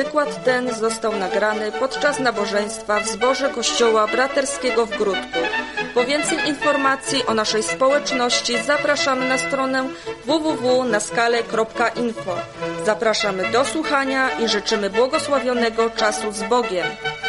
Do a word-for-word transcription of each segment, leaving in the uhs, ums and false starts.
Wykład ten został nagrany podczas nabożeństwa w zborze Kościoła Braterskiego w Gródku. Po więcej informacji o naszej społeczności zapraszamy na stronę w w w kropka naskale kropka info. Zapraszamy do słuchania i życzymy błogosławionego czasu z Bogiem.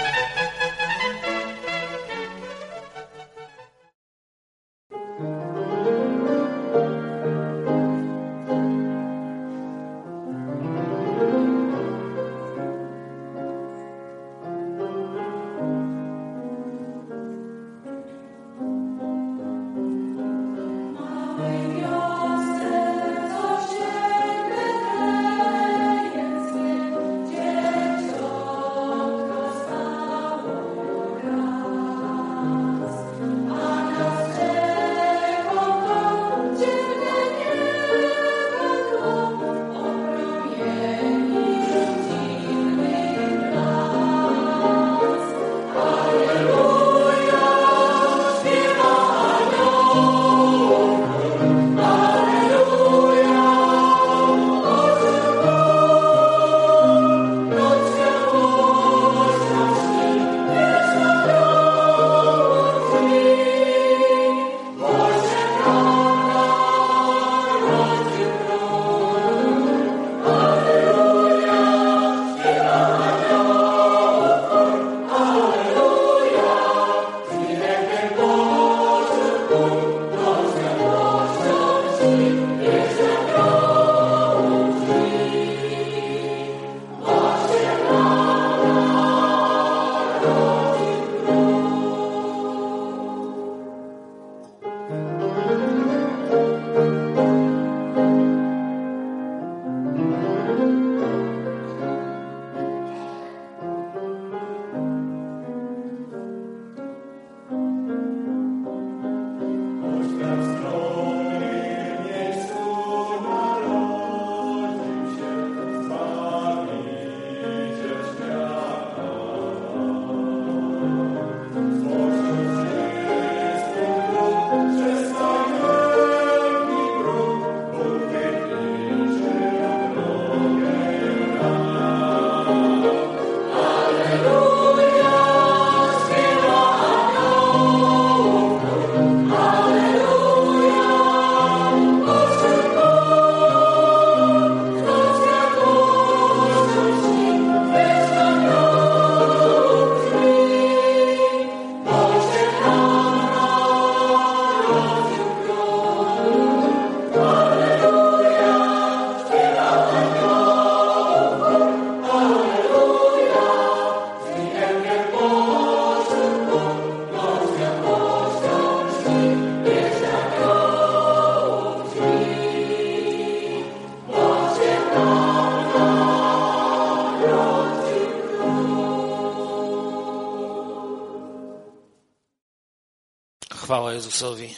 Chwała Jezusowi.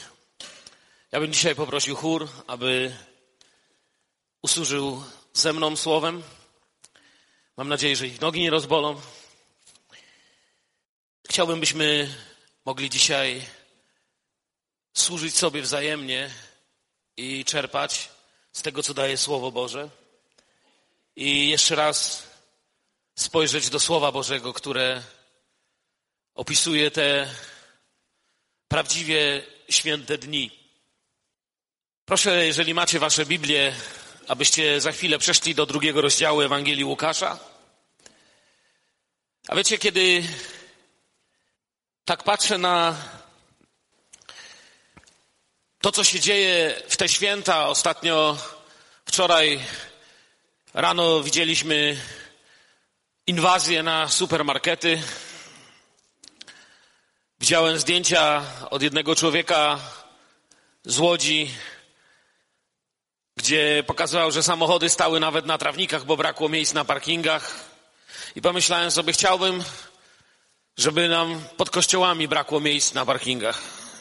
Ja bym dzisiaj poprosił chór, aby usłużył ze mną słowem. Mam nadzieję, że ich nogi nie rozbolą. Chciałbym, byśmy mogli dzisiaj służyć sobie wzajemnie i czerpać z tego, co daje Słowo Boże. I jeszcze raz spojrzeć do Słowa Bożego, które opisuje te prawdziwie święte dni. Proszę, jeżeli macie wasze Biblię, abyście za chwilę przeszli do drugiego rozdziału Ewangelii Łukasza. A wiecie, kiedy tak patrzę na to, co się dzieje w te święta, ostatnio wczoraj rano widzieliśmy inwazję na supermarkety. Widziałem zdjęcia od jednego człowieka z Łodzi, gdzie pokazywał, że samochody stały nawet na trawnikach, bo brakło miejsc na parkingach. I pomyślałem sobie, chciałbym, żeby nam pod kościołami brakło miejsc na parkingach.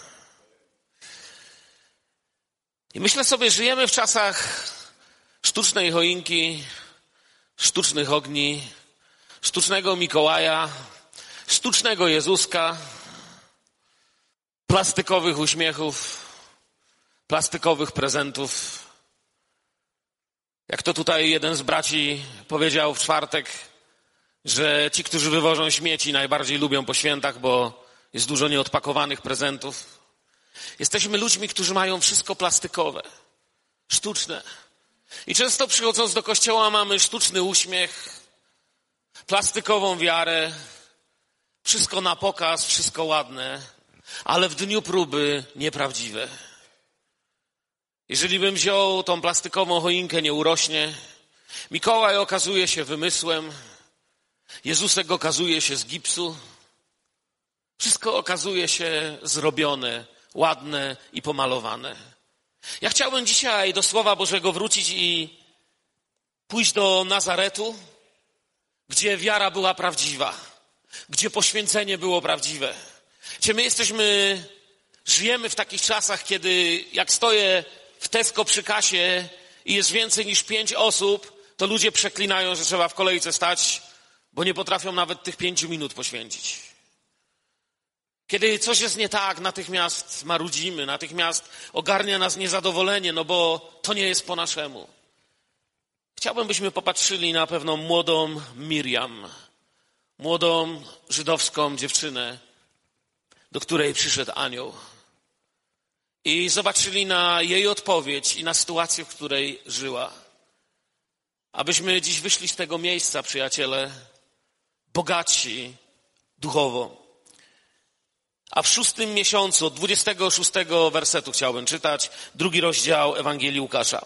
I myślę sobie, żyjemy w czasach sztucznej choinki, sztucznych ogni, sztucznego Mikołaja, sztucznego Jezuska, plastikowych uśmiechów, plastikowych prezentów. Jak to tutaj jeden z braci powiedział w czwartek, że ci, którzy wywożą śmieci, najbardziej lubią po świętach, bo jest dużo nieodpakowanych prezentów. Jesteśmy ludźmi, którzy mają wszystko plastikowe, sztuczne. I często przychodząc do kościoła mamy sztuczny uśmiech, plastikową wiarę, wszystko na pokaz, wszystko ładne, ale w dniu próby nieprawdziwe. Jeżeli bym wziął tą plastikową choinkę, nie urośnie. Mikołaj okazuje się wymysłem, Jezusek okazuje się z gipsu. Wszystko okazuje się zrobione, ładne i pomalowane. Ja chciałbym dzisiaj do Słowa Bożego wrócić i pójść do Nazaretu, gdzie wiara była prawdziwa, gdzie poświęcenie było prawdziwe. Czy my jesteśmy, żyjemy w takich czasach, kiedy jak stoję w Tesco przy kasie i jest więcej niż pięć osób, to ludzie przeklinają, że trzeba w kolejce stać, bo nie potrafią nawet tych pięciu minut poświęcić. Kiedy coś jest nie tak, natychmiast marudzimy, natychmiast ogarnia nas niezadowolenie, no bo to nie jest po naszemu. Chciałbym, byśmy popatrzyli na pewną młodą Miriam, młodą żydowską dziewczynę, do której przyszedł anioł. I zobaczyli na jej odpowiedź i na sytuację, w której żyła. Abyśmy dziś wyszli z tego miejsca, przyjaciele, bogatsi duchowo. A w szóstym miesiącu, od dwudziestego szóstego wersetu chciałbym czytać, drugi rozdział Ewangelii Łukasza.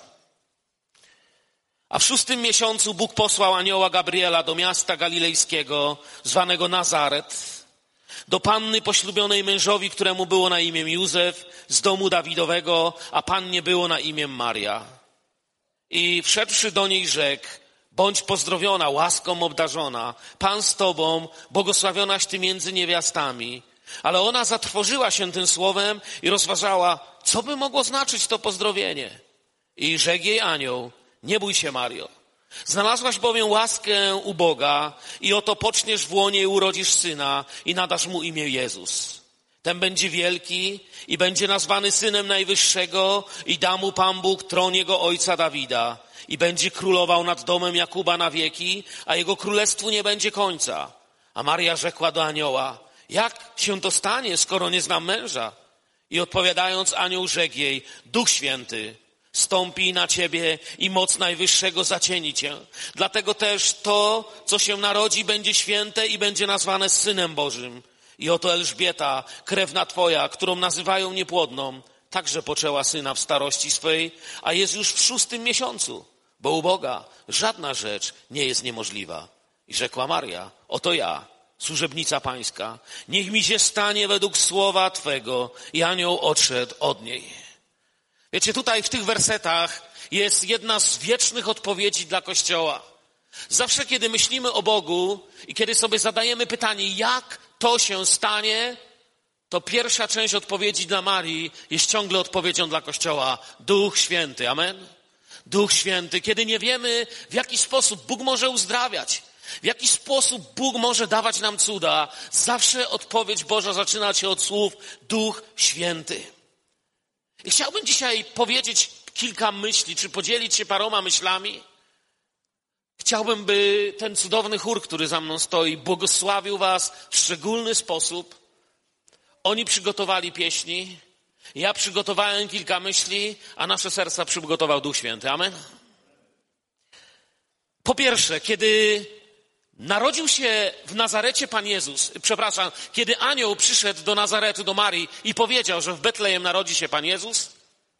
A w szóstym miesiącu Bóg posłał anioła Gabriela do miasta galilejskiego, zwanego Nazaret, do panny poślubionej mężowi, któremu było na imię Józef, z domu Dawidowego, a pannie było na imię Maria. I wszedłszy do niej rzekł: bądź pozdrowiona, łaską obdarzona, Pan z tobą, błogosławionaś ty między niewiastami. Ale ona zatrwożyła się tym słowem i rozważała, co by mogło znaczyć to pozdrowienie. I rzekł jej anioł: nie bój się, Mario. Znalazłaś bowiem łaskę u Boga i oto poczniesz w łonie i urodzisz syna i nadasz mu imię Jezus. Ten będzie wielki i będzie nazwany Synem Najwyższego i da mu Pan Bóg tron jego ojca Dawida i będzie królował nad domem Jakuba na wieki, a jego królestwu nie będzie końca. A Maria rzekła do anioła: jak się to stanie, skoro nie znam męża? I odpowiadając, anioł rzekł jej: Duch Święty stąpi na ciebie i moc Najwyższego zacieni cię. Dlatego też to, co się narodzi, będzie święte i będzie nazwane Synem Bożym. I oto Elżbieta, krewna twoja, którą nazywają niepłodną, także poczęła syna w starości swej, a jest już w szóstym miesiącu, bo u Boga żadna rzecz nie jest niemożliwa. I rzekła Maria: oto ja, służebnica pańska, niech mi się stanie według słowa twego. I anioł odszedł od niej. Wiecie, tutaj w tych wersetach jest jedna z wiecznych odpowiedzi dla Kościoła. Zawsze, kiedy myślimy o Bogu i kiedy sobie zadajemy pytanie, jak to się stanie, to pierwsza część odpowiedzi dla Marii jest ciągle odpowiedzią dla Kościoła. Duch Święty. Amen? Duch Święty. Kiedy nie wiemy, w jaki sposób Bóg może uzdrawiać, w jaki sposób Bóg może dawać nam cuda, zawsze odpowiedź Boża zaczyna się od słów Duch Święty. I chciałbym dzisiaj powiedzieć kilka myśli, czy podzielić się paroma myślami. Chciałbym, by ten cudowny chór, który za mną stoi, błogosławił was w szczególny sposób. Oni przygotowali pieśni, ja przygotowałem kilka myśli, a nasze serca przygotował Duch Święty. Amen? Po pierwsze, kiedy narodził się w Nazarecie Pan Jezus, przepraszam, kiedy anioł przyszedł do Nazaretu, do Marii i powiedział, że w Betlejem narodzi się Pan Jezus,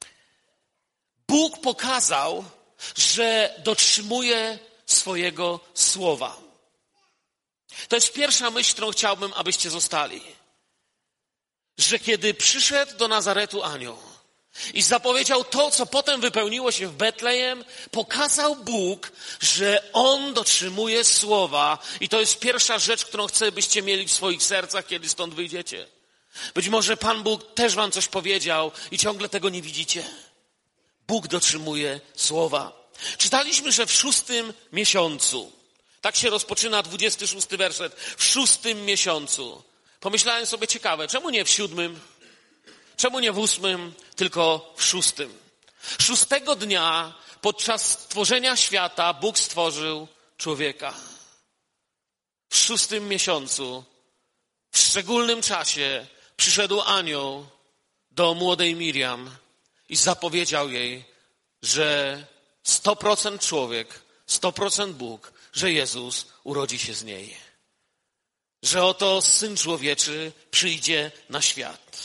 Bóg pokazał, że dotrzymuje swojego słowa. To jest pierwsza myśl, którą chciałbym, abyście zostali. Że kiedy przyszedł do Nazaretu anioł i zapowiedział to, co potem wypełniło się w Betlejem, pokazał Bóg, że On dotrzymuje słowa. I to jest pierwsza rzecz, którą chcę, byście mieli w swoich sercach, kiedy stąd wyjdziecie. Być może Pan Bóg też wam coś powiedział i ciągle tego nie widzicie. Bóg dotrzymuje słowa. Czytaliśmy, że w szóstym miesiącu, tak się rozpoczyna dwudziesty szósty werset, w szóstym miesiącu. Pomyślałem sobie, ciekawe, czemu nie w siódmym? Czemu nie w ósmym, tylko w szóstym? Szóstego dnia podczas stworzenia świata Bóg stworzył człowieka. w szóstym miesiącu, w szczególnym czasie przyszedł anioł do młodej Miriam i zapowiedział jej, że sto procent człowiek, sto procent Bóg, że Jezus urodzi się z niej. Że oto Syn Człowieczy przyjdzie na świat.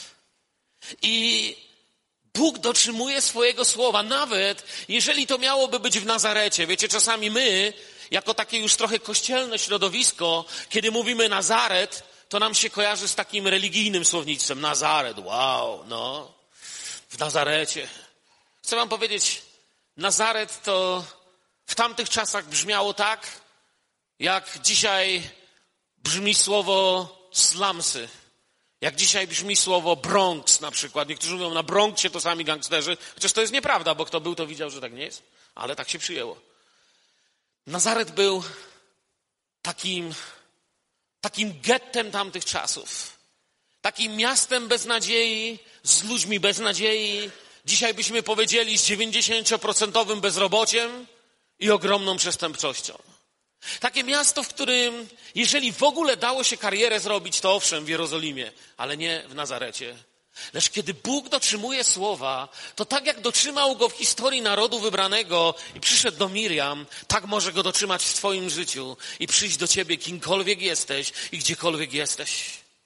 I Bóg dotrzymuje swojego słowa, nawet jeżeli to miałoby być w Nazarecie. Wiecie, czasami my, jako takie już trochę kościelne środowisko, kiedy mówimy Nazaret, to nam się kojarzy z takim religijnym słownictwem. Nazaret, wow, no, w Nazarecie. Chcę wam powiedzieć, Nazaret to w tamtych czasach brzmiało tak, jak dzisiaj brzmi słowo slumsy. Jak dzisiaj brzmi słowo Bronx na przykład. Niektórzy mówią, na Bronxie to sami gangsterzy. Chociaż to jest nieprawda, bo kto był, to widział, że tak nie jest. Ale tak się przyjęło. Nazaret był takim, takim gettem tamtych czasów. Takim miastem bez nadziei, z ludźmi bez nadziei. Dzisiaj byśmy powiedzieli z dziewięćdziesięcioprocentowym bezrobociem i ogromną przestępczością. Takie miasto, w którym, jeżeli w ogóle dało się karierę zrobić, to owszem, w Jerozolimie, ale nie w Nazarecie. Lecz kiedy Bóg dotrzymuje słowa, to tak jak dotrzymał go w historii narodu wybranego i przyszedł do Miriam, tak może go dotrzymać w twoim życiu i przyjść do ciebie, kimkolwiek jesteś i gdziekolwiek jesteś.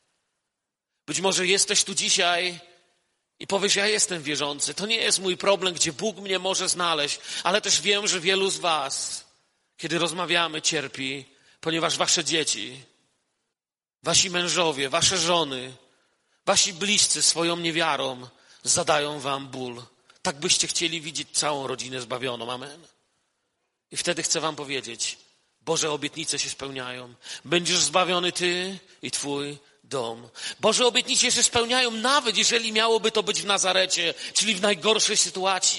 Być może jesteś tu dzisiaj i powiesz, ja jestem wierzący. To nie jest mój problem, gdzie Bóg mnie może znaleźć, ale też wiem, że wielu z was, kiedy rozmawiamy, cierpi, ponieważ wasze dzieci, wasi mężowie, wasze żony, wasi bliscy swoją niewiarą zadają wam ból. Tak byście chcieli widzieć całą rodzinę zbawioną. Amen. I wtedy chcę wam powiedzieć, Boże obietnice się spełniają. Będziesz zbawiony ty i twój dom. Boże obietnice się spełniają, nawet jeżeli miałoby to być w Nazarecie, czyli w najgorszej sytuacji.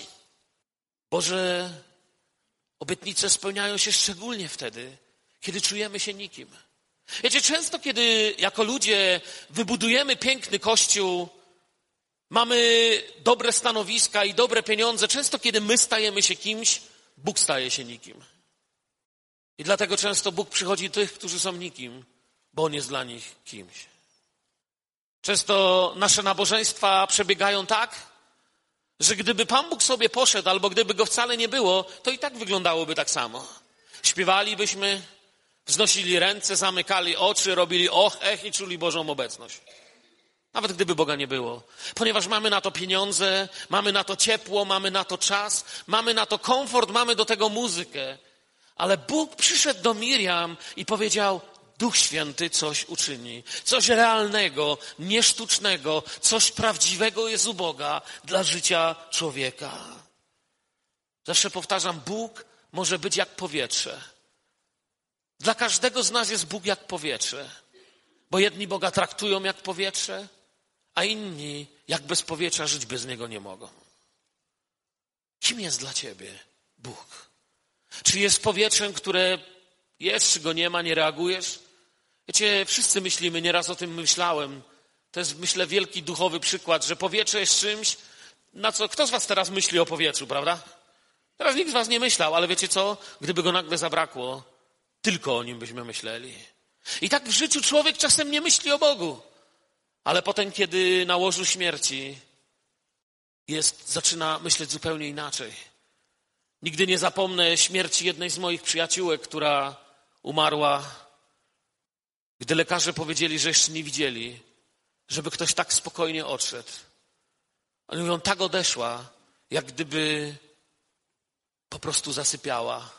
Boże obietnice spełniają się szczególnie wtedy, kiedy czujemy się nikim. Wiecie, często kiedy jako ludzie wybudujemy piękny kościół, mamy dobre stanowiska i dobre pieniądze, często kiedy my stajemy się kimś, Bóg staje się nikim. I dlatego często Bóg przychodzi tych, którzy są nikim, bo On jest dla nich kimś. Często nasze nabożeństwa przebiegają tak, że gdyby Pan Bóg sobie poszedł, albo gdyby Go wcale nie było, to i tak wyglądałoby tak samo. Śpiewalibyśmy, wznosili ręce, zamykali oczy, robili och, ech i czuli Bożą obecność. Nawet gdyby Boga nie było. Ponieważ mamy na to pieniądze, mamy na to ciepło, mamy na to czas, mamy na to komfort, mamy do tego muzykę. Ale Bóg przyszedł do Miriam i powiedział, Duch Święty coś uczyni. Coś realnego, niesztucznego, coś prawdziwego jest u Boga dla życia człowieka. Zawsze powtarzam, Bóg może być jak powietrze. Dla każdego z nas jest Bóg jak powietrze. Bo jedni Boga traktują jak powietrze, a inni jak bez powietrza żyć bez Niego nie mogą. Kim jest dla ciebie Bóg? Czy jest powietrzem, które jest, czy go nie ma, nie reagujesz? Wiecie, wszyscy myślimy, nieraz o tym myślałem. To jest, myślę, wielki duchowy przykład, że powietrze jest czymś, na co kto z was teraz myśli o powietrzu, prawda? Teraz nikt z was nie myślał, ale wiecie co? Gdyby go nagle zabrakło, tylko o nim byśmy myśleli. I tak w życiu człowiek czasem nie myśli o Bogu. Ale potem, kiedy na łożu śmierci jest, zaczyna myśleć zupełnie inaczej. Nigdy nie zapomnę śmierci jednej z moich przyjaciółek, która umarła, gdy lekarze powiedzieli, że jeszcze nie widzieli, żeby ktoś tak spokojnie odszedł. Oni mówią, tak odeszła, jak gdyby po prostu zasypiała.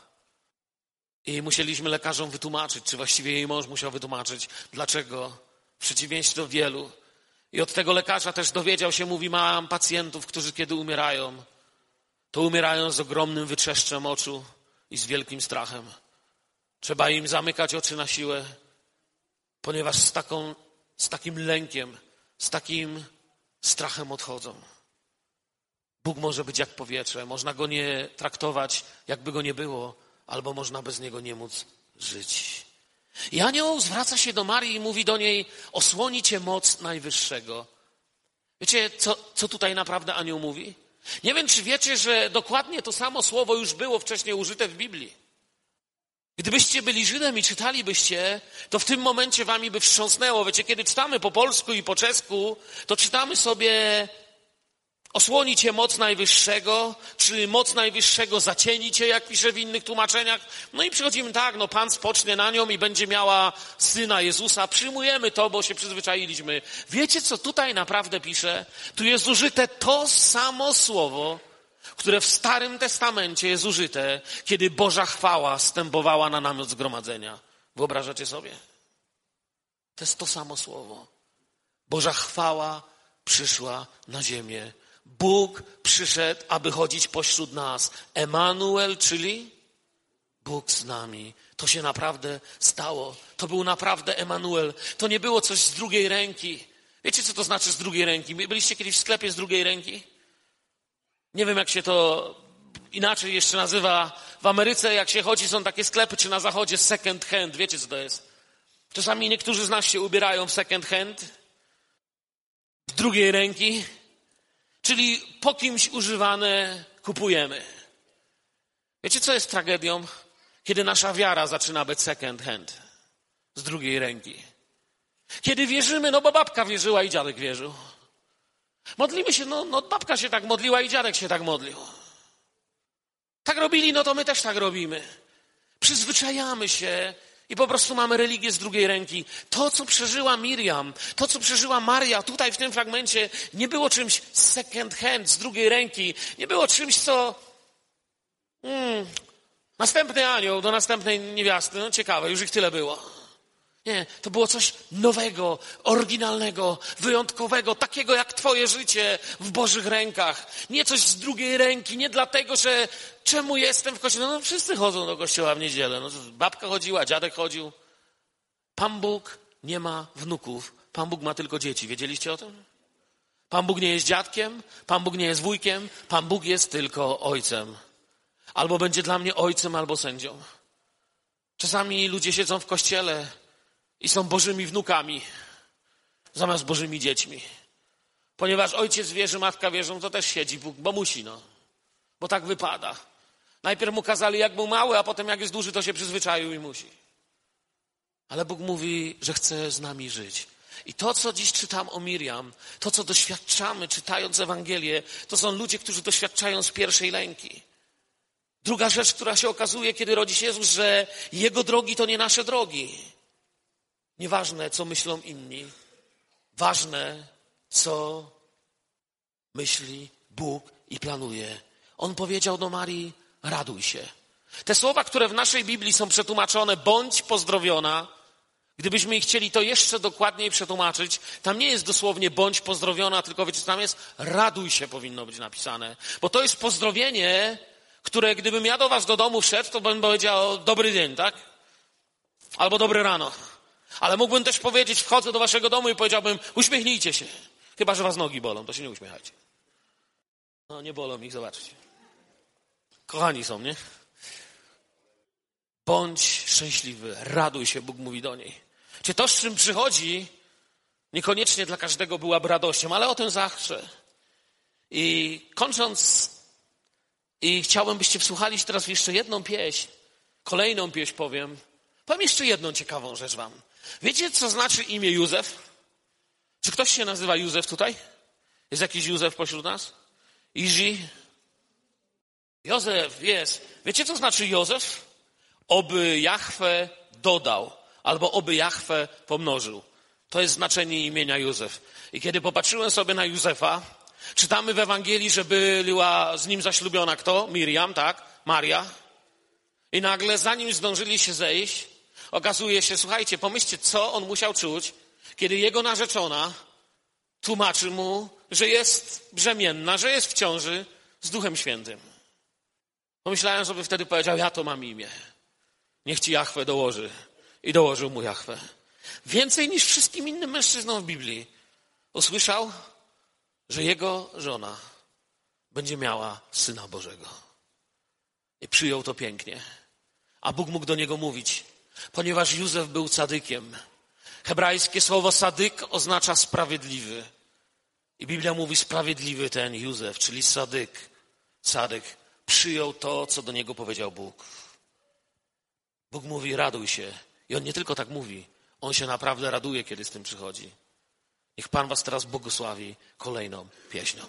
I musieliśmy lekarzom wytłumaczyć, czy właściwie jej mąż musiał wytłumaczyć, dlaczego, w przeciwieństwie do wielu. I od tego lekarza też dowiedział się, mówi, mam pacjentów, którzy kiedy umierają, to umierają z ogromnym wytrzeszczem oczu i z wielkim strachem. Trzeba im zamykać oczy na siłę, ponieważ z, taką, z takim lękiem, z takim strachem odchodzą. Bóg może być jak powietrze, można go nie traktować, jakby go nie było, albo można bez niego nie móc żyć. I anioł zwraca się do Marii i mówi do niej, osłoni cię moc Najwyższego. Wiecie, co, co tutaj naprawdę anioł mówi? Nie wiem, czy wiecie, że dokładnie to samo słowo już było wcześniej użyte w Biblii. Gdybyście byli Żydem i czytalibyście, to w tym momencie wami by wstrząsnęło. Wiecie, kiedy czytamy po polsku i po czesku, to czytamy sobie osłoni cię moc Najwyższego, czy moc Najwyższego zacieni cię, jak pisze w innych tłumaczeniach. No i przychodzimy tak, no Pan spocznie na nią i będzie miała Syna Jezusa. Przyjmujemy to, bo się przyzwyczailiśmy. Wiecie, co tutaj naprawdę pisze? Tu jest użyte to samo słowo, które w Starym Testamencie jest użyte, kiedy Boża chwała stępowała na namiot zgromadzenia. Wyobrażacie sobie? To jest to samo słowo. Boża chwała przyszła na ziemię. Bóg przyszedł, aby chodzić pośród nas. Emanuel, czyli Bóg z nami. To się naprawdę stało. To był naprawdę Emanuel. To nie było coś z drugiej ręki. Wiecie, co to znaczy z drugiej ręki? Byliście kiedyś w sklepie z drugiej ręki? Nie wiem, jak się to inaczej jeszcze nazywa. W Ameryce, jak się chodzi, są takie sklepy, czy na zachodzie second hand. Wiecie, co to jest? Czasami niektórzy z nas się ubierają w second hand. Z drugiej ręki. Czyli po kimś używane kupujemy. Wiecie, co jest tragedią? Kiedy nasza wiara zaczyna być second hand. Z drugiej ręki. Kiedy wierzymy, no bo babka wierzyła i dziadek wierzył. Modlimy się, no, no babka się tak modliła i dziadek się tak modlił. Tak robili, no to my też tak robimy. Przyzwyczajamy się i po prostu mamy religię z drugiej ręki. To, co przeżyła Miriam, to, co przeżyła Maria tutaj w tym fragmencie, nie było czymś second hand, z drugiej ręki. Nie było czymś, co... Hmm, następny anioł do następnej niewiasty. No ciekawe, już ich tyle było. Nie, to było coś nowego, oryginalnego, wyjątkowego, takiego jak twoje życie w Bożych rękach. Nie coś z drugiej ręki, nie dlatego, że czemu jestem w kościele. No wszyscy chodzą do kościoła w niedzielę. No, babka chodziła, dziadek chodził. Pan Bóg nie ma wnuków. Pan Bóg ma tylko dzieci. Wiedzieliście o tym? Pan Bóg nie jest dziadkiem, Pan Bóg nie jest wujkiem, Pan Bóg jest tylko ojcem. Albo będzie dla mnie ojcem, albo sędzią. Czasami ludzie siedzą w kościele i są Bożymi wnukami zamiast Bożymi dziećmi. Ponieważ ojciec wierzy, matka wierzą, to też siedzi Bóg, bo musi, no. Bo tak wypada. Najpierw mu kazali, jak był mały, a potem jak jest duży, to się przyzwyczaił i musi. Ale Bóg mówi, że chce z nami żyć. I to, co dziś czytam o Miriam, to, co doświadczamy, czytając Ewangelię, to są ludzie, którzy doświadczają z pierwszej ręki. Druga rzecz, która się okazuje, kiedy rodzi się Jezus, że Jego drogi to nie nasze drogi. Nieważne, co myślą inni. Ważne, co myśli Bóg i planuje. On powiedział do Marii, raduj się. Te słowa, które w naszej Biblii są przetłumaczone, bądź pozdrowiona, gdybyśmy ich chcieli to jeszcze dokładniej przetłumaczyć, tam nie jest dosłownie bądź pozdrowiona, tylko wiecie, tam jest raduj się powinno być napisane. Bo to jest pozdrowienie, które gdybym ja do was do domu wszedł, to bym powiedział dobry dzień, tak? Albo dobre rano. Ale mógłbym też powiedzieć, wchodzę do waszego domu i powiedziałbym, uśmiechnijcie się. Chyba że was nogi bolą, to się nie uśmiechajcie. No nie bolą ich, zobaczcie. Kochani są, nie? Bądź szczęśliwy, raduj się, Bóg mówi do niej. Czy to, z czym przychodzi, niekoniecznie dla każdego byłaby radością, ale o tym zawsze. I kończąc, i chciałbym, byście wsłuchali się teraz w jeszcze jedną pieśń, kolejną pieśń powiem. Powiem jeszcze jedną ciekawą rzecz wam. Wiecie, co znaczy imię Józef? Czy ktoś się nazywa Józef tutaj? Jest jakiś Józef pośród nas? Izi? Józef jest. Wiecie, co znaczy Józef? Oby Jahwe dodał, albo oby Jahwe pomnożył. To jest znaczenie imienia Józef. I kiedy popatrzyłem sobie na Józefa, czytamy w Ewangelii, że była z nim zaślubiona kto? Miriam, tak? Maria. I nagle, zanim zdążyli się zejść, okazuje się, słuchajcie, pomyślcie, co on musiał czuć, kiedy jego narzeczona tłumaczy mu, że jest brzemienna, że jest w ciąży z Duchem Świętym. Pomyślałem sobie, wtedy powiedział, ja to mam imię. Niech ci Jahwe dołoży. I dołożył mu Jahwe. Więcej niż wszystkim innym mężczyznom w Biblii usłyszał, że jego żona będzie miała Syna Bożego. I przyjął to pięknie. A Bóg mógł do niego mówić, ponieważ Józef był cadykiem. Hebrajskie słowo sadyk oznacza sprawiedliwy. I Biblia mówi sprawiedliwy ten Józef, czyli sadyk. Sadyk przyjął to, co do niego powiedział Bóg. Bóg mówi, raduj się. I On nie tylko tak mówi, On się naprawdę raduje, kiedy z tym przychodzi. Niech Pan was teraz błogosławi kolejną pieśnią.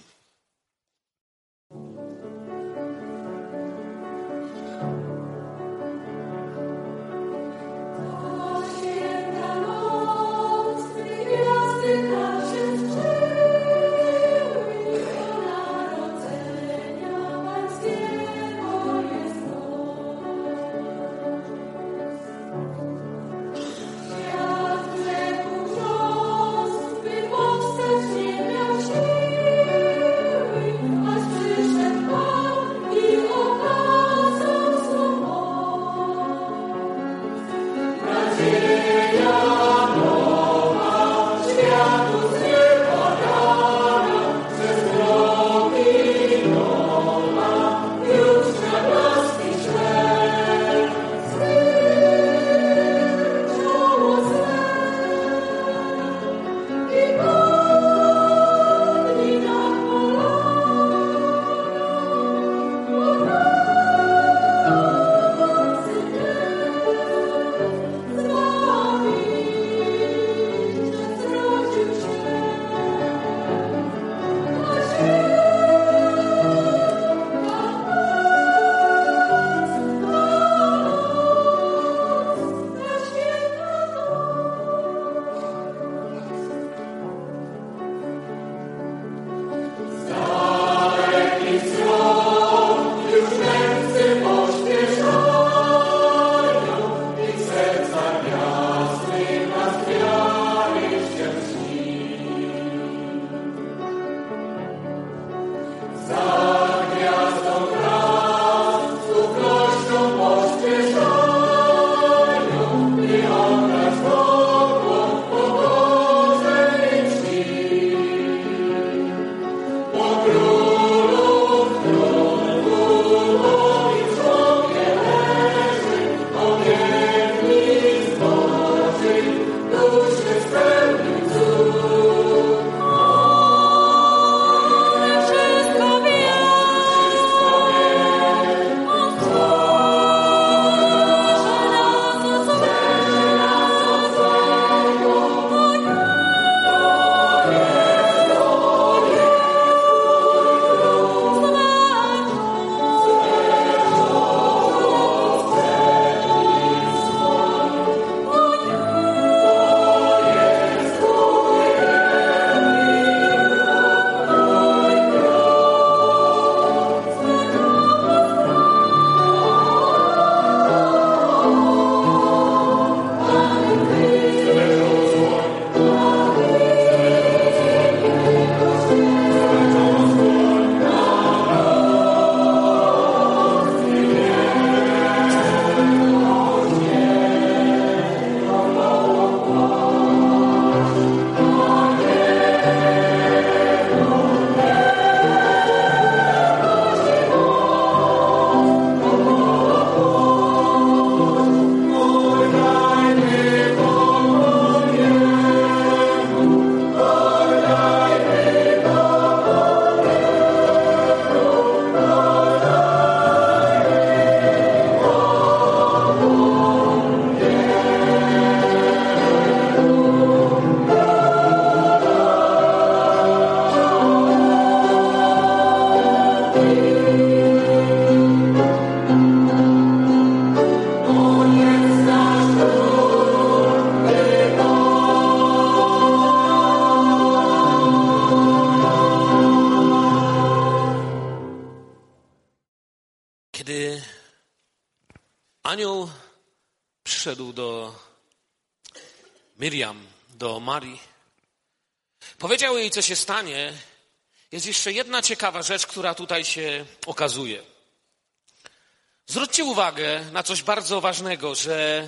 Kiedy anioł przyszedł do Miriam, do Marii, powiedział jej, co się stanie. Jest jeszcze jedna ciekawa rzecz, która tutaj się okazuje. Zwróćcie uwagę na coś bardzo ważnego, że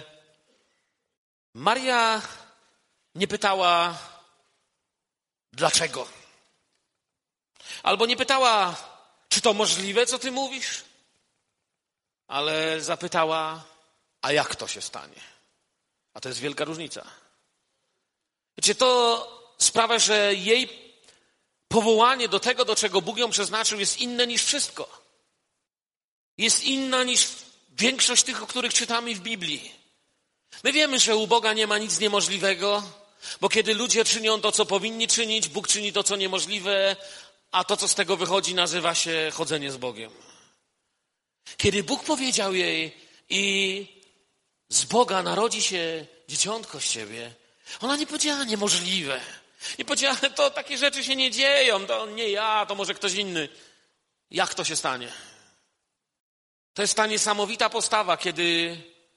Maria nie pytała dlaczego. Albo nie pytała, czy to możliwe, co ty mówisz, ale zapytała, a jak to się stanie? A to jest wielka różnica. Wiecie, to sprawia, że jej powołanie do tego, do czego Bóg ją przeznaczył, jest inne niż wszystko. Jest inna niż większość tych, o których czytamy w Biblii. My wiemy, że u Boga nie ma nic niemożliwego, bo kiedy ludzie czynią to, co powinni czynić, Bóg czyni to, co niemożliwe, a to, co z tego wychodzi, nazywa się chodzenie z Bogiem. Kiedy Bóg powiedział jej i z Boga narodzi się dzieciątko z ciebie, ona nie powiedziała niemożliwe. Nie powiedziała, to takie rzeczy się nie dzieją, to nie ja, to może ktoś inny. Jak to się stanie? To jest ta niesamowita postawa, kiedy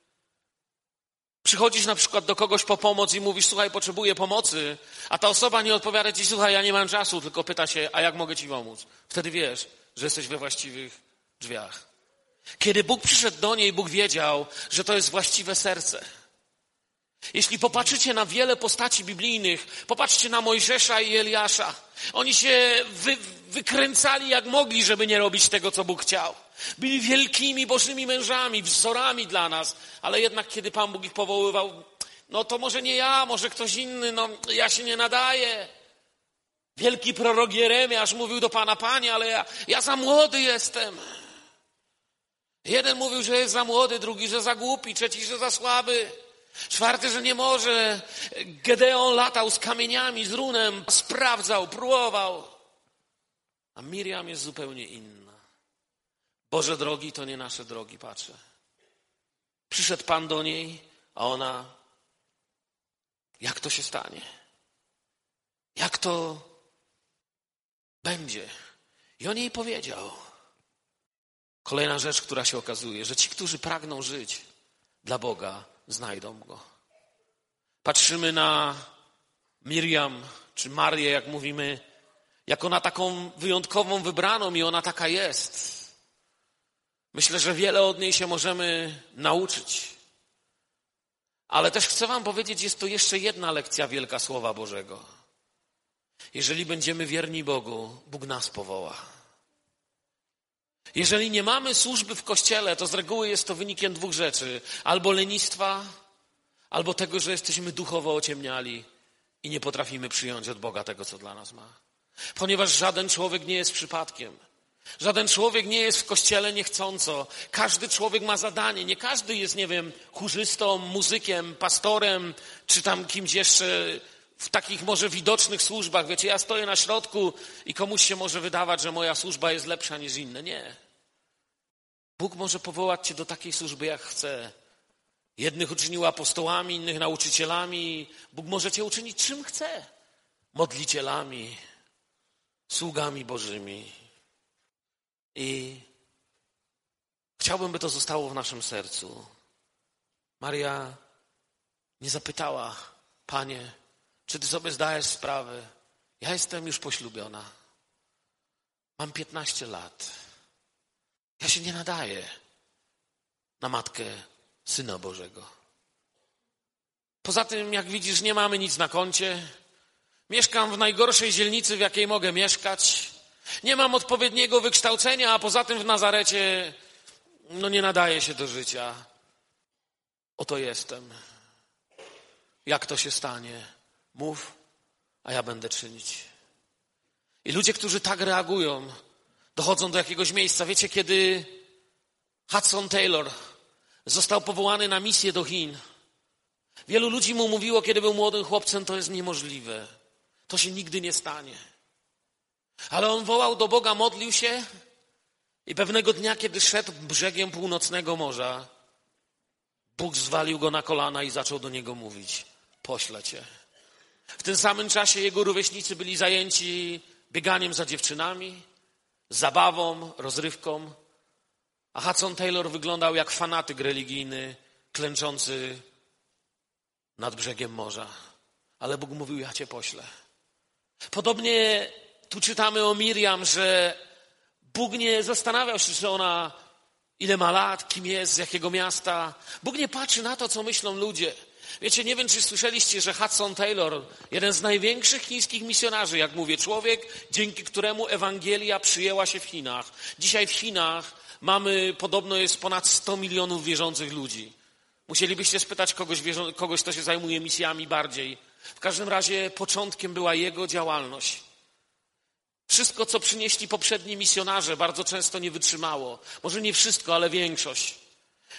przychodzisz na przykład do kogoś po pomoc i mówisz, słuchaj, potrzebuję pomocy, a ta osoba nie odpowiada ci, słuchaj, ja nie mam czasu, tylko pyta się, a jak mogę ci pomóc? Wtedy wiesz, że jesteś we właściwych drzwiach. Kiedy Bóg przyszedł do niej, Bóg wiedział, że to jest właściwe serce. Jeśli popatrzycie na wiele postaci biblijnych, popatrzcie na Mojżesza i Eliasza. Oni się wy, wykręcali jak mogli, żeby nie robić tego, co Bóg chciał. Byli wielkimi Bożymi mężami, wzorami dla nas, ale jednak kiedy Pan Bóg ich powoływał, no to może nie ja, może ktoś inny, no ja się nie nadaję. Wielki prorok Jeremiasz mówił do Pana, Panie, ale ja, ja za młody jestem. Jeden mówił, że jest za młody, drugi, że za głupi, trzeci, że za słaby. Czwarty, że nie może. Gedeon latał z kamieniami, z runem, sprawdzał, próbował. A Miriam jest zupełnie inna. Boże drogi to nie nasze drogi, patrzę. Przyszedł Pan do niej, a ona, jak to się stanie? Jak to będzie? I on jej powiedział. Kolejna rzecz, która się okazuje, że ci, którzy pragną żyć dla Boga, znajdą Go. Patrzymy na Miriam, czy Marię, jak mówimy, jako na taką wyjątkową, wybraną i ona taka jest. Myślę, że wiele od niej się możemy nauczyć. Ale też chcę wam powiedzieć, jest to jeszcze jedna lekcja wielka Słowa Bożego. Jeżeli będziemy wierni Bogu, Bóg nas powoła. Jeżeli nie mamy służby w Kościele, to z reguły jest to wynikiem dwóch rzeczy. Albo lenistwa, albo tego, że jesteśmy duchowo ociemniali i nie potrafimy przyjąć od Boga tego, co dla nas ma. Ponieważ żaden człowiek nie jest przypadkiem. Żaden człowiek nie jest w Kościele niechcąco. Każdy człowiek ma zadanie. Nie każdy jest, nie wiem, chórzystą, muzykiem, pastorem, czy tam kimś jeszcze w takich może widocznych służbach. Wiecie, ja stoję na środku i komuś się może wydawać, że moja służba jest lepsza niż inne. Nie. Bóg może powołać cię do takiej służby, jak chce. Jednych uczynił apostołami, innych nauczycielami. Bóg może cię uczynić czym chce. Modlicielami, sługami Bożymi. I chciałbym, by to zostało w naszym sercu. Maria nie zapytała, Panie, czy Ty sobie zdajesz sprawę? Ja jestem już poślubiona. Mam piętnaście lat. Ja się nie nadaję na matkę Syna Bożego. Poza tym, jak widzisz, nie mamy nic na koncie. Mieszkam w najgorszej dzielnicy, w jakiej mogę mieszkać. Nie mam odpowiedniego wykształcenia, a poza tym w Nazarecie no nie nadaje się do życia. Oto jestem. Jak to się stanie? Mów, a ja będę czynić. I ludzie, którzy tak reagują, dochodzą do jakiegoś miejsca. Wiecie, kiedy Hudson Taylor został powołany na misję do Chin, wielu ludzi mu mówiło, kiedy był młodym chłopcem, to jest niemożliwe. To się nigdy nie stanie. Ale on wołał do Boga, modlił się i pewnego dnia, kiedy szedł brzegiem północnego morza, Bóg zwalił go na kolana i zaczął do niego mówić, poślę cię. W tym samym czasie jego rówieśnicy byli zajęci bieganiem za dziewczynami, zabawą, rozrywką, a Hudson Taylor wyglądał jak fanatyk religijny, klęczący nad brzegiem morza. Ale Bóg mówił, ja cię poślę. Podobnie tu czytamy o Miriam, że Bóg nie zastanawiał się, czy ona ile ma lat, kim jest, z jakiego miasta. Bóg nie patrzy na to, co myślą ludzie. Wiecie, nie wiem, czy słyszeliście, że Hudson Taylor, jeden z największych chińskich misjonarzy, jak mówię, człowiek, dzięki któremu Ewangelia przyjęła się w Chinach. Dzisiaj w Chinach mamy, podobno jest ponad sto milionów wierzących ludzi. Musielibyście spytać kogoś, kogoś, kto się zajmuje misjami bardziej. W każdym razie początkiem była jego działalność. Wszystko, co przynieśli poprzedni misjonarze, bardzo często nie wytrzymało. Może nie wszystko, ale większość.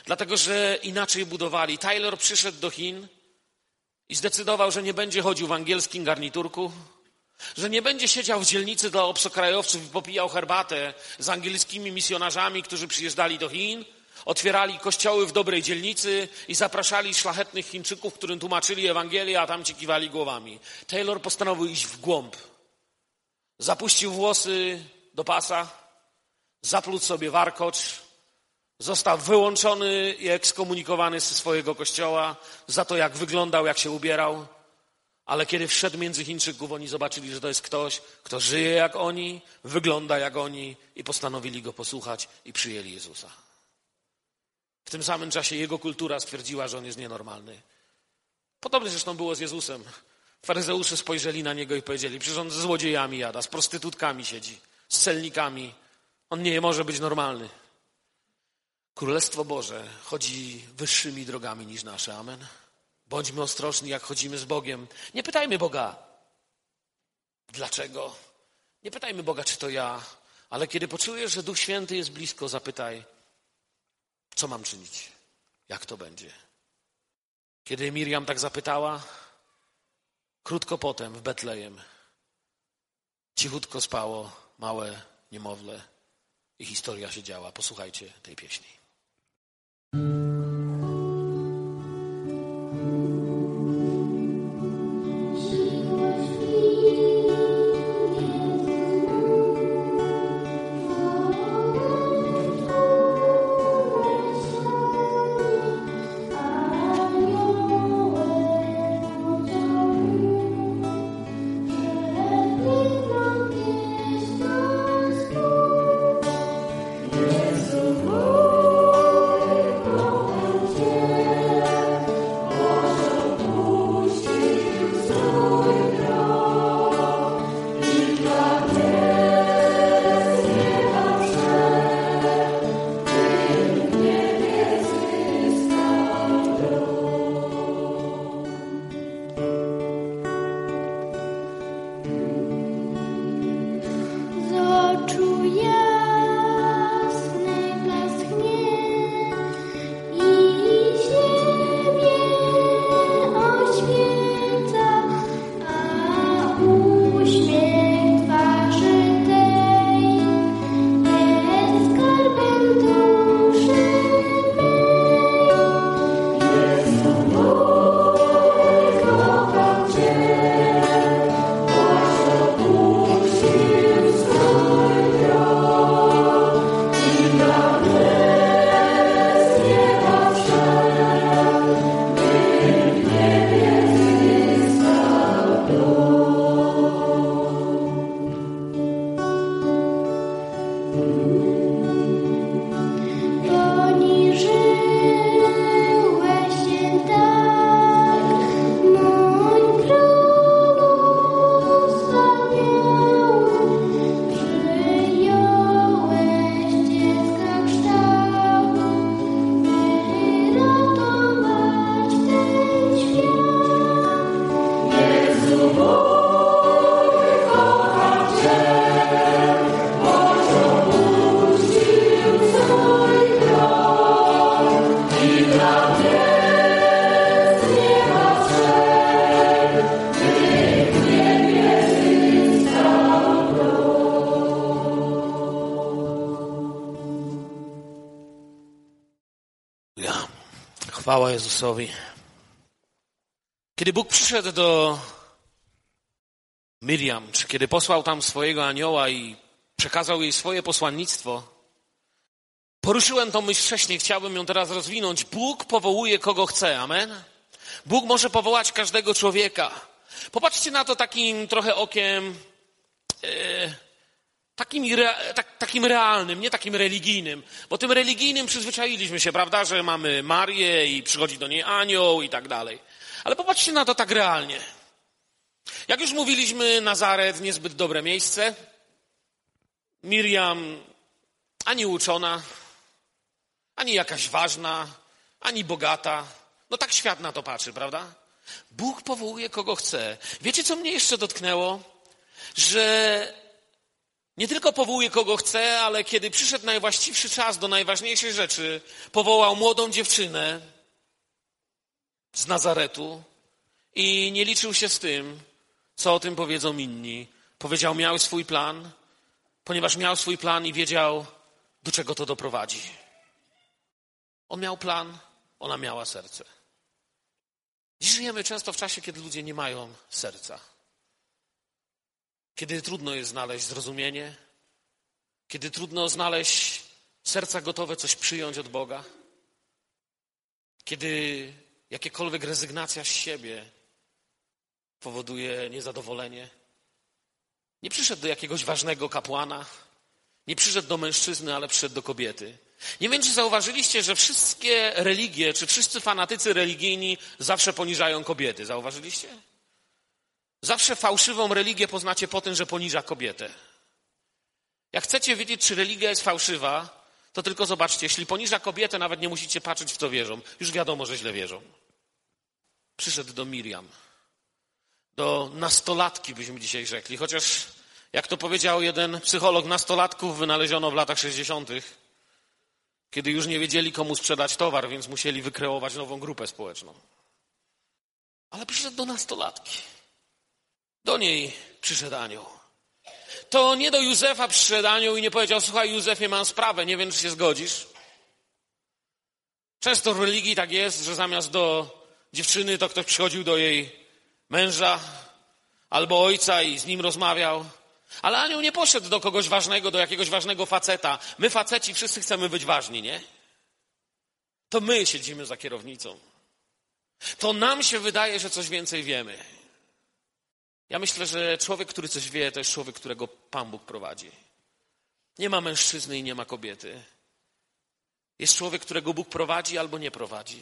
Dlatego, że inaczej budowali. Taylor przyszedł do Chin i zdecydował, że nie będzie chodził w angielskim garniturku, że nie będzie siedział w dzielnicy dla obcokrajowców i popijał herbatę z angielskimi misjonarzami, którzy przyjeżdżali do Chin, otwierali kościoły w dobrej dzielnicy i zapraszali szlachetnych Chińczyków, którym tłumaczyli Ewangelię, a tamci kiwali głowami. Taylor postanowił iść w głąb. Zapuścił włosy do pasa, zaplótł sobie warkocz, został wyłączony i ekskomunikowany ze swojego kościoła za to, jak wyglądał, jak się ubierał. Ale kiedy wszedł między Chińczyków, oni zobaczyli, że to jest ktoś, kto żyje jak oni, wygląda jak oni i postanowili go posłuchać i przyjęli Jezusa. W tym samym czasie jego kultura stwierdziła, że on jest nienormalny. Podobnie zresztą było z Jezusem. Faryzeusze spojrzeli na niego i powiedzieli, przecież on ze złodziejami jada, z prostytutkami siedzi, z celnikami. On nie może być normalny. Królestwo Boże chodzi wyższymi drogami niż nasze. Amen. Bądźmy ostrożni, jak chodzimy z Bogiem. Nie pytajmy Boga, dlaczego. Nie pytajmy Boga, czy to ja. Ale kiedy poczujesz, że Duch Święty jest blisko, zapytaj, co mam czynić? Jak to będzie? Kiedy Miriam tak zapytała, krótko potem w Betlejem cichutko spało małe niemowlę i historia się działa. Posłuchajcie tej pieśni. Chwała Jezusowi. Kiedy Bóg przyszedł do Miriam, czy kiedy posłał tam swojego anioła i przekazał jej swoje posłannictwo, poruszyłem tą myśl wcześniej, chciałbym ją teraz rozwinąć. Bóg powołuje kogo chce, amen? Bóg może powołać każdego człowieka. Popatrzcie na to takim trochę okiem, e, takim, rea, tak, takim realnym, nie takim religijnym. Bo tym religijnym przyzwyczailiśmy się, prawda, że mamy Marię i przychodzi do niej anioł i tak dalej. Ale popatrzcie na to tak realnie. Jak już mówiliśmy, Nazaret, niezbyt dobre miejsce. Miriam ani uczona, ani jakaś ważna, ani bogata. No tak świat na to patrzy, prawda? Bóg powołuje kogo chce. Wiecie, co mnie jeszcze dotknęło? Że Nie tylko powołuje kogo chce, ale kiedy przyszedł najwłaściwszy czas do najważniejszej rzeczy, powołał młodą dziewczynę z Nazaretu i nie liczył się z tym, co o tym powiedzą inni. Powiedział, miał swój plan, ponieważ miał swój plan i wiedział, do czego to doprowadzi. On miał plan, ona miała serce. Dziś żyjemy często w czasie, kiedy ludzie nie mają serca. Kiedy trudno jest znaleźć zrozumienie, kiedy trudno znaleźć serca gotowe coś przyjąć od Boga, kiedy jakiekolwiek rezygnacja z siebie powoduje niezadowolenie. Nie przyszedł do jakiegoś ważnego kapłana, nie przyszedł do mężczyzny, ale przyszedł do kobiety. Nie wiem, czy zauważyliście, że wszystkie religie, czy wszyscy fanatycy religijni zawsze poniżają kobiety. Zauważyliście? Zawsze fałszywą religię poznacie po tym, że poniża kobietę. Jak chcecie wiedzieć, czy religia jest fałszywa, to tylko zobaczcie, jeśli poniża kobietę, nawet nie musicie patrzeć, w co wierzą. Już wiadomo, że źle wierzą. Przyszedł do Miriam. Do nastolatki, byśmy dzisiaj rzekli. Chociaż, jak to powiedział jeden psycholog, nastolatków wynaleziono w latach sześćdziesiątych, kiedy już nie wiedzieli, komu sprzedać towar, więc musieli wykreować nową grupę społeczną. Ale przyszedł do nastolatki. Do niej przyszedł anioł. To nie do Józefa przyszedł anioł i nie powiedział, słuchaj Józefie, mam sprawę, nie wiem, czy się zgodzisz. Często w religii tak jest, że zamiast do dziewczyny, to ktoś przychodził do jej męża albo ojca i z nim rozmawiał. Ale anioł nie poszedł do kogoś ważnego, do jakiegoś ważnego faceta. My faceci wszyscy chcemy być ważni, nie? To my siedzimy za kierownicą. To nam się wydaje, że coś więcej wiemy. Ja myślę, że człowiek, który coś wie, to jest człowiek, którego Pan Bóg prowadzi. Nie ma mężczyzny i nie ma kobiety. Jest człowiek, którego Bóg prowadzi albo nie prowadzi.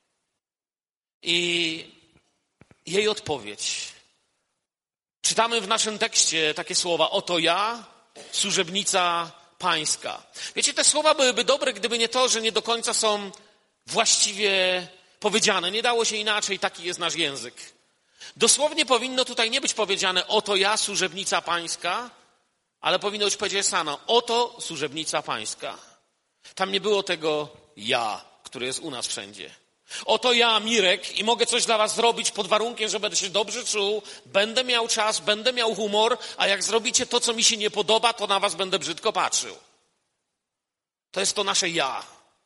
I jej odpowiedź. Czytamy w naszym tekście takie słowa, oto ja, służebnica pańska. Wiecie, te słowa byłyby dobre, gdyby nie to, że nie do końca są właściwie powiedziane. Nie dało się inaczej, taki jest nasz język. Dosłownie powinno tutaj nie być powiedziane, oto ja, służebnica pańska, ale powinno być powiedziane, oto służebnica pańska. Tam nie było tego ja, które jest u nas wszędzie. Oto ja, Mirek, i mogę coś dla was zrobić pod warunkiem, że będę się dobrze czuł, będę miał czas, będę miał humor, a jak zrobicie to, co mi się nie podoba, to na was będę brzydko patrzył. To jest to nasze ja.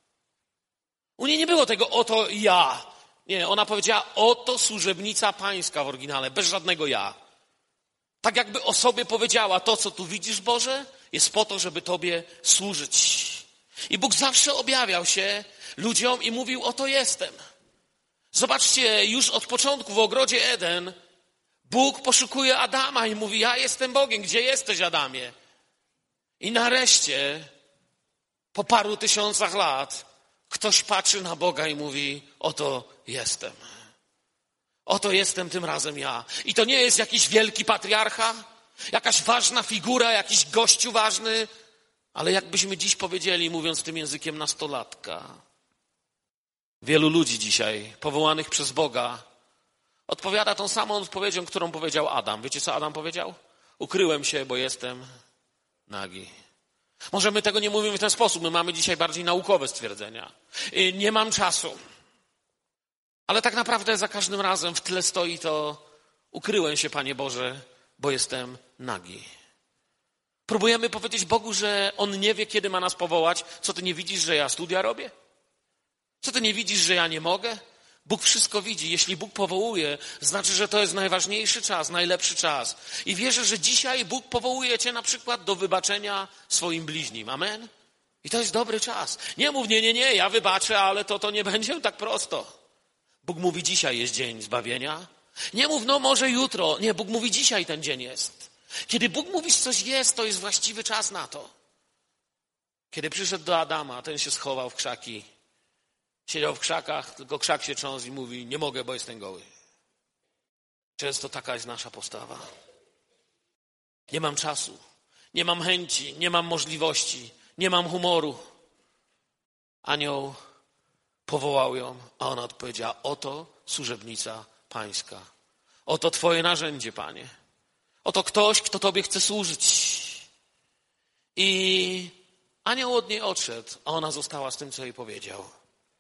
U niej nie było tego oto ja. Nie, ona powiedziała oto służebnica pańska w oryginale, bez żadnego ja. Tak jakby o sobie powiedziała, to co tu widzisz, Boże, jest po to, żeby Tobie służyć. I Bóg zawsze objawiał się ludziom i mówił, oto jestem. Zobaczcie, już od początku w ogrodzie Eden Bóg poszukuje Adama i mówi, ja jestem Bogiem, gdzie jesteś, Adamie? I nareszcie, po paru tysiącach lat, ktoś patrzy na Boga i mówi, oto jestem. Oto jestem tym razem ja. I to nie jest jakiś wielki patriarcha, jakaś ważna figura, jakiś gościu ważny, ale jakbyśmy dziś powiedzieli, mówiąc tym językiem nastolatka, wielu ludzi dzisiaj, powołanych przez Boga, odpowiada tą samą odpowiedzią, którą powiedział Adam. Wiecie, co Adam powiedział? Ukryłem się, bo jestem nagi. Może my tego nie mówimy w ten sposób, my mamy dzisiaj bardziej naukowe stwierdzenia. Nie mam czasu. Ale tak naprawdę za każdym razem w tle stoi to ukryłem się, Panie Boże, bo jestem nagi. Próbujemy powiedzieć Bogu, że On nie wie, kiedy ma nas powołać. Co ty nie widzisz, że ja studia robię? Co ty nie widzisz, że ja nie mogę? Bóg wszystko widzi. Jeśli Bóg powołuje, znaczy, że to jest najważniejszy czas, najlepszy czas. I wierzę, że dzisiaj Bóg powołuje cię na przykład do wybaczenia swoim bliźnim. Amen? I to jest dobry czas. Nie mów, nie, nie, nie, ja wybaczę, ale to, to nie będzie tak prosto. Bóg mówi, dzisiaj jest dzień zbawienia. Nie mów, no może jutro. Nie, Bóg mówi, dzisiaj ten dzień jest. Kiedy Bóg mówi, że coś jest, to jest właściwy czas na to. Kiedy przyszedł do Adama, ten się schował w krzaki. Siedział w krzakach, tylko krzak się trząsł i mówi, nie mogę, bo jestem goły. Często taka jest nasza postawa. Nie mam czasu, nie mam chęci, nie mam możliwości, nie mam humoru. Anioł powołał ją, a ona odpowiedziała, oto służebnica pańska. Oto Twoje narzędzie, Panie. Oto ktoś, kto Tobie chce służyć. I anioł od niej odszedł, a ona została z tym, co jej powiedział.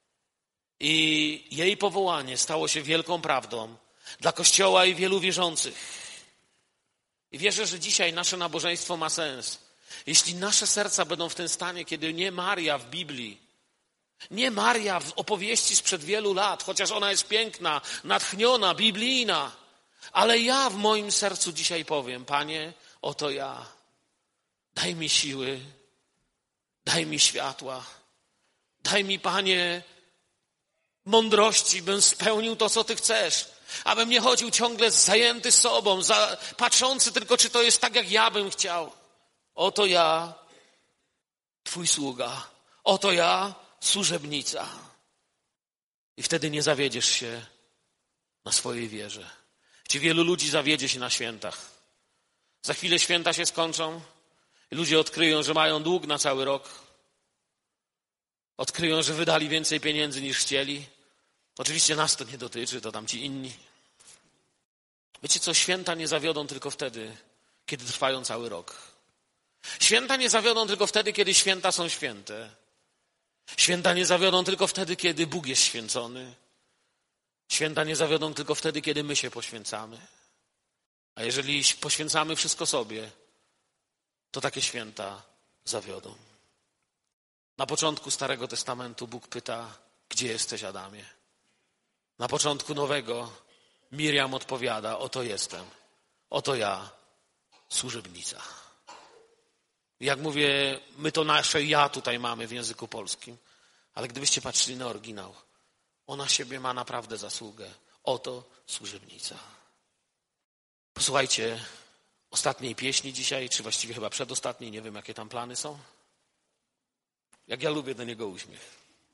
I jej powołanie stało się wielką prawdą dla Kościoła i wielu wierzących. I wierzę, że dzisiaj nasze nabożeństwo ma sens. Jeśli nasze serca będą w tym stanie, kiedy nie Maria w Biblii, nie Maria w opowieści sprzed wielu lat, chociaż ona jest piękna, natchniona, biblijna, ale ja w moim sercu dzisiaj powiem, Panie, oto ja. Daj mi siły, daj mi światła, daj mi, Panie, mądrości, bym spełnił to, co Ty chcesz, abym nie chodził ciągle zajęty sobą, za, patrzący tylko, czy to jest tak, jak ja bym chciał. Oto ja, Twój sługa, oto ja, służebnica. I wtedy nie zawiedziesz się na swojej wierze. Gdzie wielu ludzi zawiedzie się na świętach. Za chwilę święta się skończą i ludzie odkryją, że mają dług na cały rok. Odkryją, że wydali więcej pieniędzy niż chcieli. Oczywiście nas to nie dotyczy, to tamci inni. Wiecie co, święta nie zawiodą tylko wtedy, kiedy trwają cały rok. Święta nie zawiodą tylko wtedy, kiedy święta są święte. Święta nie zawiodą tylko wtedy, kiedy Bóg jest święcony. Święta nie zawiodą tylko wtedy, kiedy my się poświęcamy. A jeżeli poświęcamy wszystko sobie, to takie święta zawiodą. Na początku Starego Testamentu Bóg pyta, gdzie jesteś, Adamie? Na początku Nowego Miriam odpowiada, oto jestem, oto ja, służebnica. Jak mówię, my to nasze ja tutaj mamy w języku polskim, ale gdybyście patrzyli na oryginał, ona siebie ma naprawdę zasługę. Oto służebnica. Posłuchajcie ostatniej pieśni dzisiaj, czy właściwie chyba przedostatniej, nie wiem jakie tam plany są. Jak ja lubię do niego uśmiech.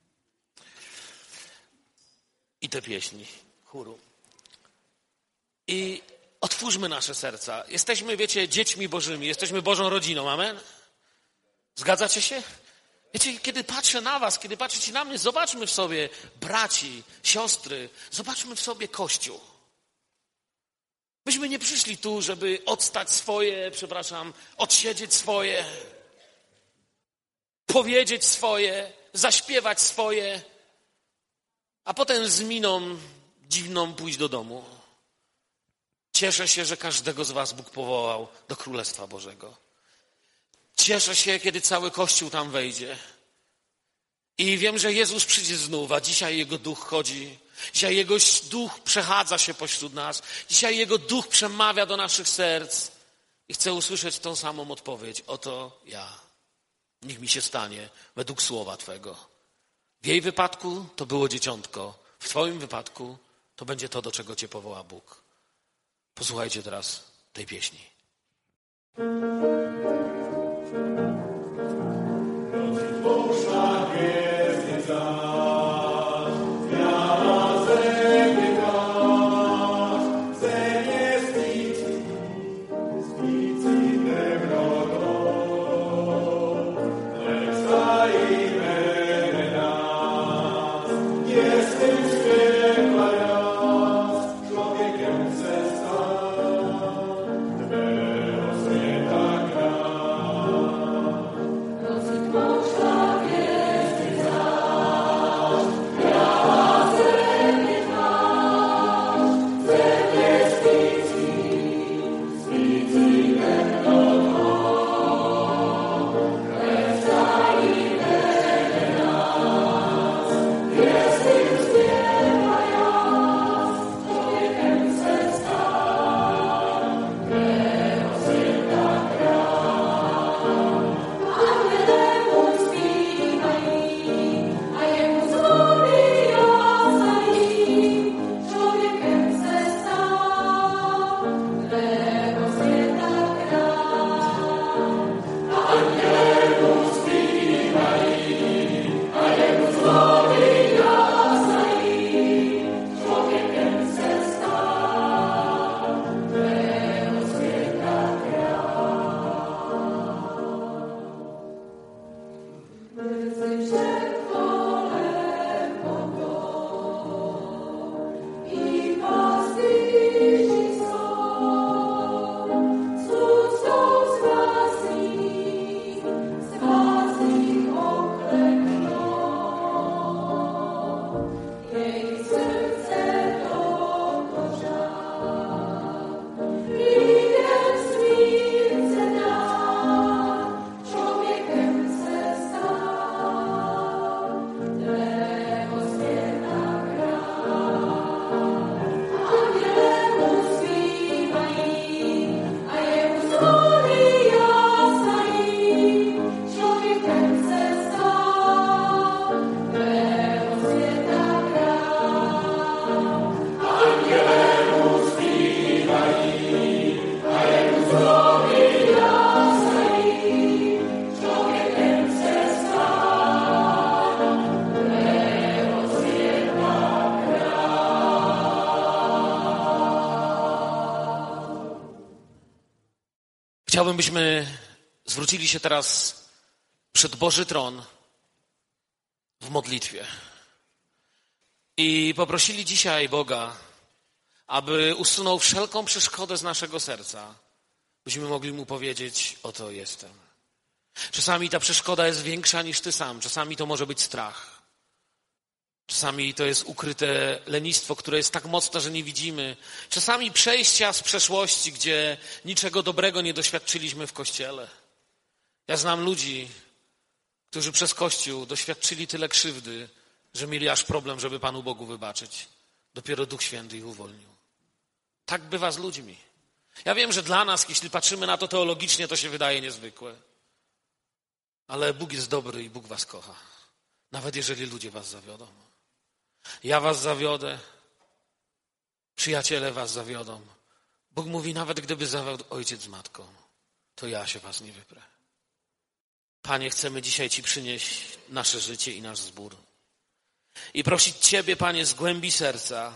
I te pieśni chóru. I otwórzmy nasze serca. Jesteśmy, wiecie, dziećmi Bożymi, jesteśmy Bożą rodziną, amen? Zgadzacie się? Wiecie, kiedy patrzę na was, kiedy patrzycie na mnie, zobaczmy w sobie braci, siostry, zobaczmy w sobie Kościół. Myśmy nie przyszli tu, żeby odstać swoje, przepraszam, odsiedzieć swoje, powiedzieć swoje, zaśpiewać swoje, a potem z miną dziwną pójść do domu. Cieszę się, że każdego z was Bóg powołał do Królestwa Bożego. Cieszę się, kiedy cały Kościół tam wejdzie. I wiem, że Jezus przyjdzie znów, a dzisiaj Jego Duch chodzi. Dzisiaj Jego Duch przechadza się pośród nas. Dzisiaj Jego Duch przemawia do naszych serc. I chcę usłyszeć tą samą odpowiedź. Oto ja. Niech mi się stanie według słowa Twego. W jej wypadku to było dzieciątko. W Twoim wypadku to będzie to, do czego Cię powoła Bóg. Posłuchajcie teraz tej pieśni. Człowiekiem ze Chciałbym, byśmy zwrócili się teraz przed Boży Tron w modlitwie i poprosili dzisiaj Boga, aby usunął wszelką przeszkodę z naszego serca, byśmy mogli Mu powiedzieć: oto jestem. Czasami ta przeszkoda jest większa niż Ty sam, czasami to może być strach. Czasami to jest ukryte lenistwo, które jest tak mocne, że nie widzimy. Czasami przejścia z przeszłości, gdzie niczego dobrego nie doświadczyliśmy w Kościele. Ja znam ludzi, którzy przez Kościół doświadczyli tyle krzywdy, że mieli aż problem, żeby Panu Bogu wybaczyć. Dopiero Duch Święty ich uwolnił. Tak bywa z ludźmi. Ja wiem, że dla nas, jeśli patrzymy na to teologicznie, to się wydaje niezwykłe. Ale Bóg jest dobry i Bóg was kocha. Nawet jeżeli ludzie was zawiodą. Ja was zawiodę. Przyjaciele was zawiodą. Bóg mówi, nawet gdyby zawiódł ojciec z matką, to ja się was nie wyprę. Panie, chcemy dzisiaj Ci przynieść nasze życie i nasz zbór. I prosić Ciebie, Panie, z głębi serca,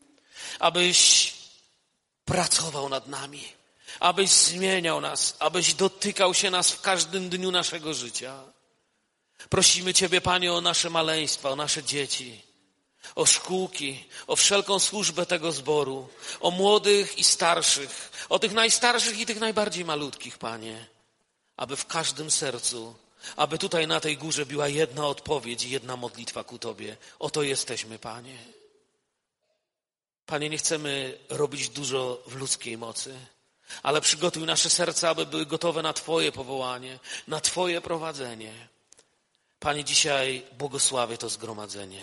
abyś pracował nad nami, abyś zmieniał nas, abyś dotykał się nas w każdym dniu naszego życia. Prosimy Ciebie, Panie, o nasze maleństwa, o nasze dzieci, o szkółki, o wszelką służbę tego zboru, o młodych i starszych, o tych najstarszych i tych najbardziej malutkich, Panie, aby w każdym sercu, aby tutaj na tej górze była jedna odpowiedź i jedna modlitwa ku Tobie. Oto jesteśmy, Panie. Panie, nie chcemy robić dużo w ludzkiej mocy, ale przygotuj nasze serca, aby były gotowe na Twoje powołanie, na Twoje prowadzenie. Panie, dzisiaj błogosławię to zgromadzenie.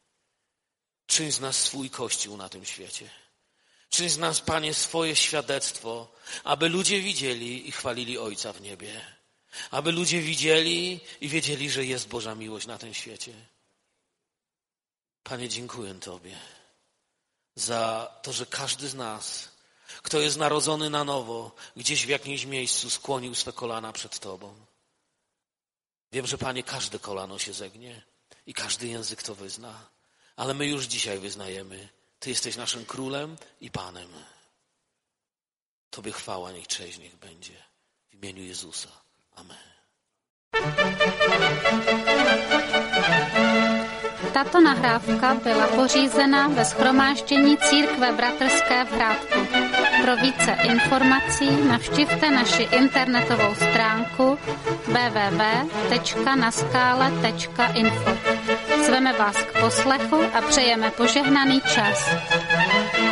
Czyń z nas swój Kościół na tym świecie. Czyń z nas, Panie, swoje świadectwo, aby ludzie widzieli i chwalili Ojca w niebie. Aby ludzie widzieli i wiedzieli, że jest Boża miłość na tym świecie. Panie, dziękuję Tobie za to, że każdy z nas, kto jest narodzony na nowo, gdzieś w jakimś miejscu skłonił swe kolana przed Tobą. Wiem, że, Panie, każde kolano się zegnie i każdy język to wyzna, ale my już dzisiaj wyznajemy, Ty jesteś naszym Królem i Panem. Tobie chwała, niech cześć niech będzie. W imieniu Jezusa. Amen. Tato nahrávka byla pořízena ve shromáždění Církve bratrské v Hrádku. Pro více informací navštivte naši internetovou stránku w w w tečka naskale tečka info. Zveme vás k poslechu a přejeme požehnaný čas.